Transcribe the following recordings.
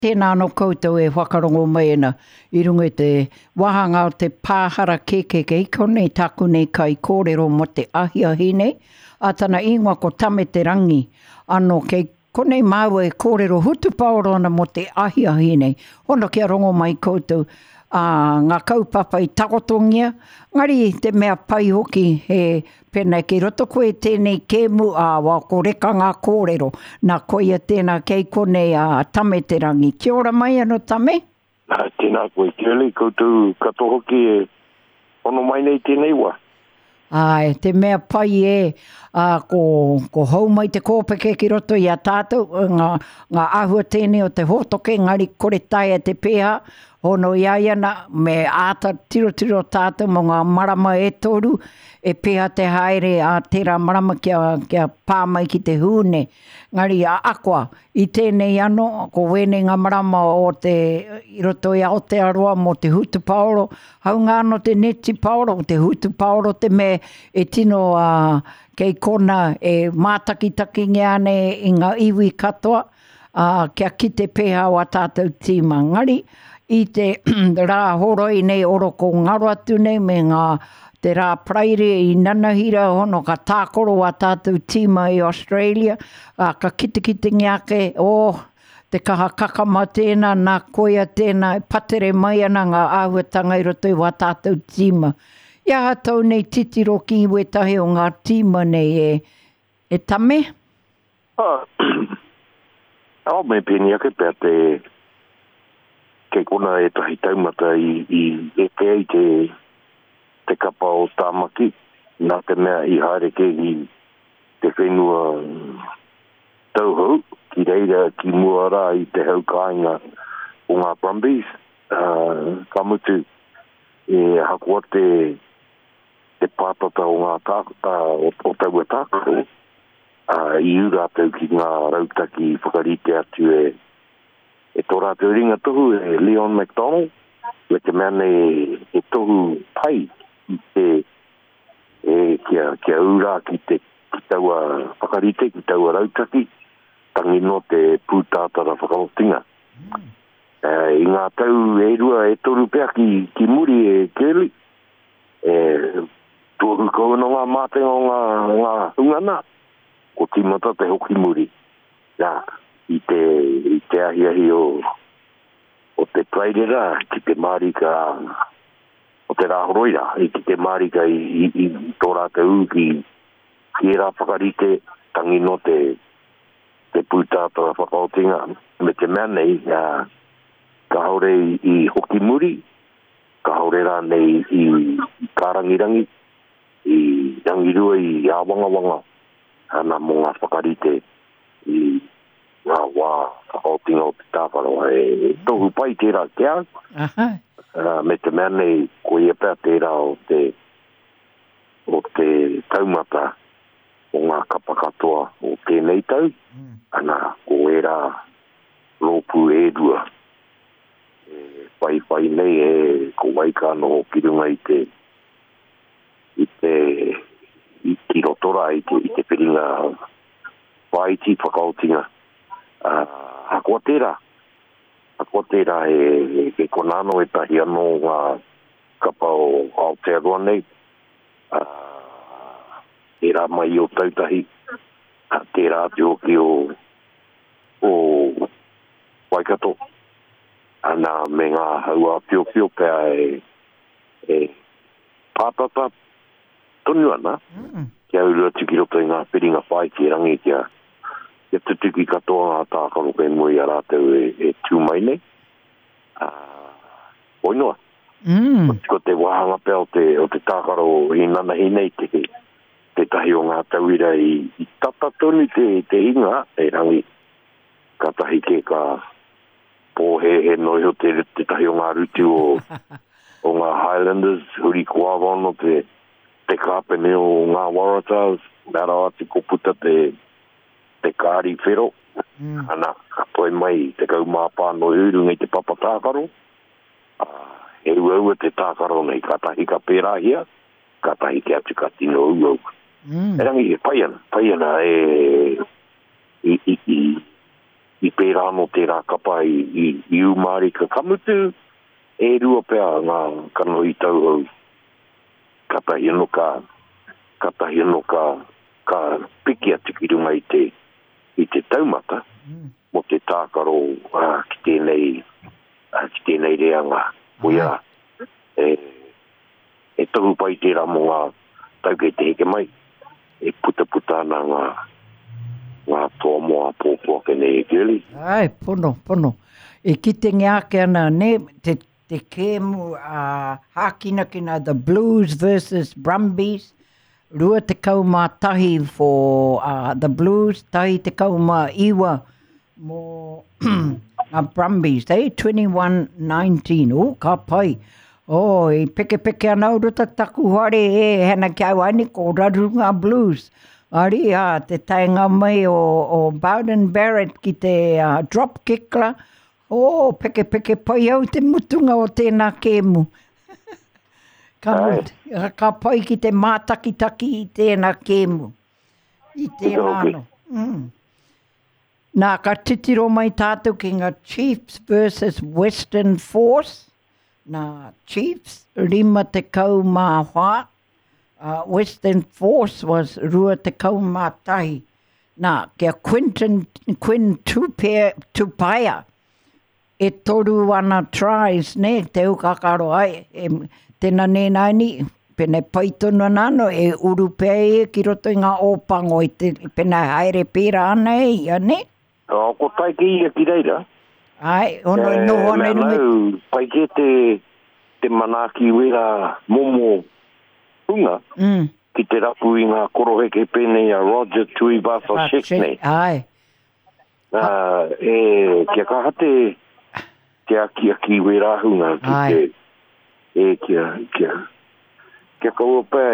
Tēnā no koutou e whakarongo mai ana I runga te wahanga o te pāhara kekeke I konei taku nei kai kōrero mo te ahiahi nei. A tana ingoa ko tame te rangi anō kei konei māua e kōrero hutu paoro ana mo te ahiahi nei. Hono kia rongo mai koutou ngā kaupapa I takotongia. Ngari te mea pai hoki he pēnei ki roto koe tēnei kēmu wa ko reka ngā kōrero. Nā koia tēnā kei konei tame te rangi. Kia ora mai anō tame? Tēnā koe Kirli, koutou kato hoki e ono mai nei tēnei wa. Ai, te mea pai ko hau mai te kōpeke ki roto I a tātou, ngā ahua tēnei o te hotoke, ngari kore taia te pēha, hono iaiana me āta tiro tātou mo ngā marama e toru, e pēha te haere a tērā marama kia pāmai ki te hūne. Ngari akwa, I tēnei ano, ko wene ngā marama o te I roto I Aotearoa mo te hutu paoro, hau ngā no te neti paoro, te hutu paoro te me e tino kei kona e mātakitaki ngeane I ngā iwi katoa, kia ki te pēha o a tātou tīma. Ngari, I te rā horoi nei oro ko ngaro atu nei me ngā te rā praire I nanahira hono ka tākoro a tātou tīma I Australia, ka kitekite ngiake, te kaha kakama tēnā, nā koia tēnā, patere mai ana ngā āhuatanga I roto I wā tātou tīma. Ia hatau nei titiro ki we tahe o ngā tīma nei e tame? Ao me pēni ake pēr kei kona e tahi taumata I kei te kapa o tāmaki, nā te mea I haere kei te whenua tauhau, ki reira ki mua rā I te hau kāinga o ngā Brumbies. Ka mutu e hakua te pātata o ngā o taua tākaro, I ura tau ki ngā rautaki whakarite atu e tō rātou ringa tohu e Leon MacDonald, e te mea e tohu pai I kia ura ki taua whakarite, ki taua rautaki, tangi no te pūtātara whakarotinga. I ngā tau e rua e toru pēr ki muri e Kirli, tōru kou no ngā mātenga o ngā hungana, ko timata te hoki muri. I te ahiahi o te prairera, ki te marika, o te rāhoroira, ki te marika I tō rātou ki e rā whakarite, tangi no te pūtātara whakaotinga, me te mea nei, ka haure I hoki muri, ka haure rā nei I kārangirangi, I rangirua I āwangawanga, ana mo ngā whakarite I ngā wā whakaotinga o te tāwharo. E tohu pai tērā kia, me te mea nei ko ia pēr tērā o te taumata o ngā kapakatoa o tēnei tau, ana ko era lōpu e rua. Pai nei ko waika no ki runga I ki rotora I te piringa paiti whakaotinga. Hakua tērā e konano e tahi anō ngā kapa o Aotearoa nei. Tērā mai o tautahi, tērā te hoki o Waikato. Ana me ngā haua pio pēa e pātata tonu ana. Kia urua tuki roto I ngā piringa whaiti rangi kia tutuki katoa ngā tākaro kei mui a rātou e tūmai nei. Oinoa. Ko te wahanga pēa o te tākaro I nanahi nei te tahi o ngā tauira I tata tonu te hinga e rangi. Ka tahi ke ka pōhe noi ho te tahi o ngā rutu o ngā Highlanders, huri kua wano te kāpene o ngā Waratahs, nara ati ko puta te kāri whero. Ana, ka toi mai te kaumāpā no urunga I te papa tākaro. E ua te tākaro nei, ka tahi ka pērahia, ka tahi ke atu ka tino uau. E rangi e pai ana I pērā no tērā kapa i umari ka kamutu, e rua pēr ngā kano i tau au. Katahino ka piki atu ki runga i te taumata, mo te tākaro ki tēnei reanga. Oia, e tahu pai tērā mo ngā taukei te heke mai, e puta ana ngā toa moa pōpua ke nei e kiri. Ai, pono. E ki te ngeake ana ne, te kēmu hākina the Blues versus Brumbies, rua te kaumā tahi for the Blues, tahi te kaumā iwa mo Brumbies, 21-19, ka pai. I peke ana uruta taku hare hana ki au ani ko Rarunga Blues. Ari, te taenga mai o Bowden Barrett ki te drop kick la. Peke pai au te mutunga o tēnā kēmu. Ka pai ki te mātakitaki i tēnā kēmu. I tēnā ano. Nā ka titiro mai tātou ki ngā Chiefs versus Western Force. Nā Chiefs, 5 te kau mā whā. Western Force was rua te kau mā tahi. Nā, kia Quinn Tupaia. E toru ana tries, ne, te ukakaro ai. Tēnā nēnā ni, pene paitonu nano, e uru pēe ki roto i ngā ōpango, pene haere pēra ana ia, ne? Ko tai ki ia ki reira. Ai, ono runga. Nau, pai ke te manaki wera momo hunga, ki te rapu i ngā koroheke pēnei a Roger Tuivasa-Sheckney. Ai. Kia kaha te aki wera hunga, kia kaua pēr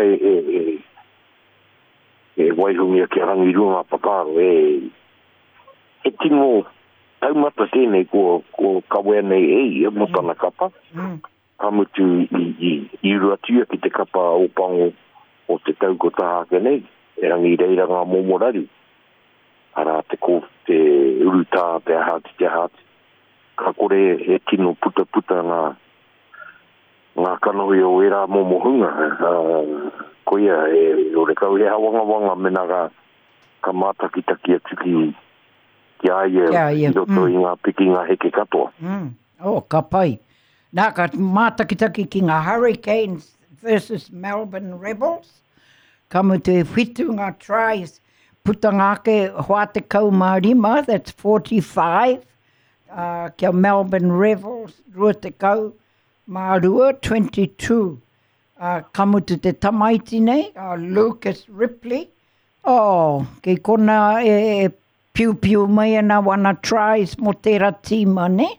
waihungia kia rangi runga paparo, e tino taumata tēnei ko kawea nei mo tana kapa. Kamutu i ruatua ki te kapa o pango o te tauko tahake nei. E rangi reira ngā momorari. Ara te uruta te ahati. Ka kore e tino puta ngā kanohi o era momohunga. Koia ore kau he hawanga mena ka mātakitaki atu ki aia i roto i ngā piki ngā heke katoa. Ka pai. Nā ka mātakitaki ki ngā Hurricanes versus Melbourne Rebels. Kamu te whitu ngā tries. Puta ngāke hoa te kau mā rima, that's 45. Kia Melbourne Rebels, rua te kau mā rua, 22. Kamu te tamaiti nei, Lucas Ripley. Kei kona piu mai ana wana tries mo tērā tīma, ne?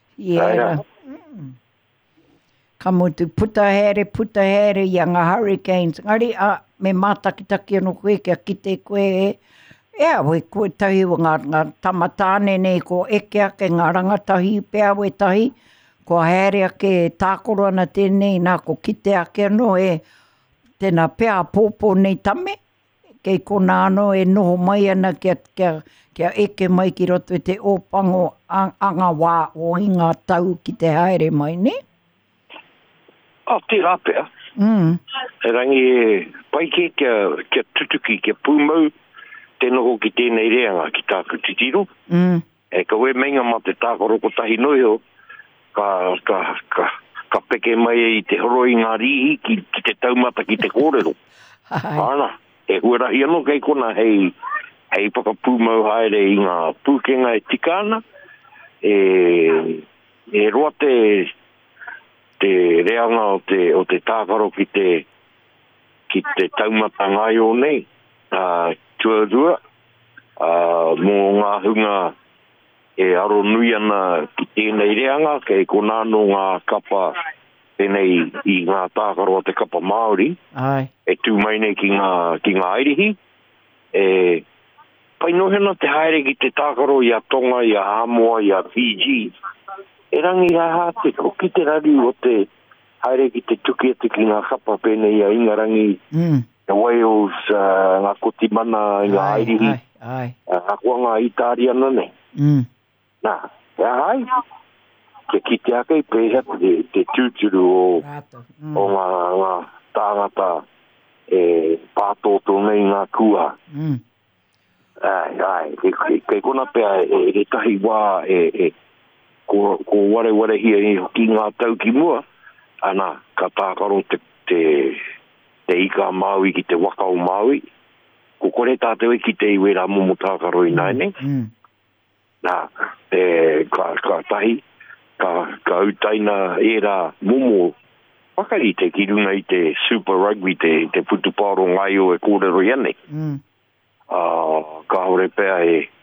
Kamu tu puta here i a ngā Hurricanes. Ngari, me mātakitaki anu koe kia kite koe koe tahi o ngā tamatāne nei ko eke ake ngā rangatahi pēr we tahi. Ko here ake tākoro ana tēnei nā ko kite ake anu tēnā pēr pōpō nei tame. Kei kona ano noho mai ana kia eke mai ki roto te ōpango anga wā o hinga tau ki te haere mai, ne? Te rapea. E rangi pai kia tutuki, kia pūmau, te noho ki tēnei reanga ki tāku titiro. E ka we menga ma te tākoro ko tahi noio, ka peke mai i te horoi ngā rihi ki te taumata ki te kōrero. Ana, e huarahi anō kei kona hei pakapūmau haere i ngā pūkenga e tikana. E roa te reanga o te tākaro ki te taumata ngai o nei. Tuarua, mō ngā hunga e aro nui ana ki tēnei reanga, kei kona no ngā kapa tēnei i ngā tākaro o te kapa Māori. E tū mai nei ki ngā airihi. Pai nohena te haere ki te tākaro i a Tonga, i a Samoa, i a Fiji. E rangi ha te ko ki te rari o te haere ki te tuki atu ki ngā kapa pēnei a Ingarangi, Wales, ngā Kotimana, ngā airihi, ngā kuanga Itaria nei. Nā, ai, ke kite ake I pēhea te tūturu o ngā tāngata pātoto nei ngā kua. Kei kona pēa e tahi wā ko ware hia ki ngā tau ki mua, ana ka tākaro te ika Māui ki te wakao Māui, ko kore tātou ki te iwe rā momo tākaro I nai nei. Nā, ka tahi, ka utaina e rā momo wakari te ki runga I te Super Rugby, te putuparo ngai o e kōrero iane. Ka hore pēa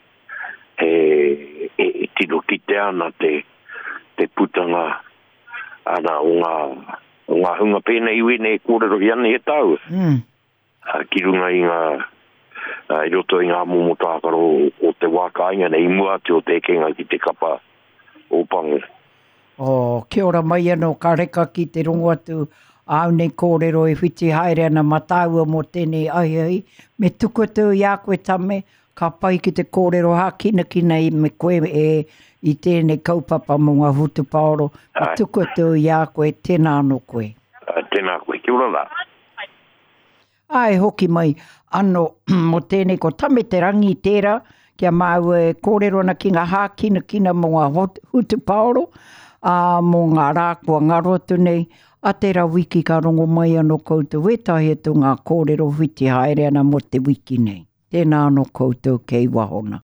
e tino ki te ana te putanga ana o ngā hunga pēna iwe ne kōrero iane e tau. Ki runga I ngā I roto I ngā momo tākaro o te wākainga nei mua te o te kenga ki te kapa o pangu. Kia ora mai anō ka reka ki te rongo atu au nei kōrero e whiti haere ana mataua mo tēnei ai, me tuku atu I a koe tame, ka pai ki te kōrero ha kina I me koe I tēnei kaupapa mo ngā hutu paoro, me tuku atu I a koe, tēnā anō koe. Tēnā koe, kia ora rā. Ai, hoki mai, anō mo tēnei ko tame te rangi tērā, kia mau e kōrero na ki ngā hā kina mo ngā hutu paoro, mo ngā rākua ngarotu nei, a tērā wiki ka rongo mai anō koutou, e tahi atu ngā kōrero whiti haere ana mo te wiki nei. Tēnā anō koutou kei wahona.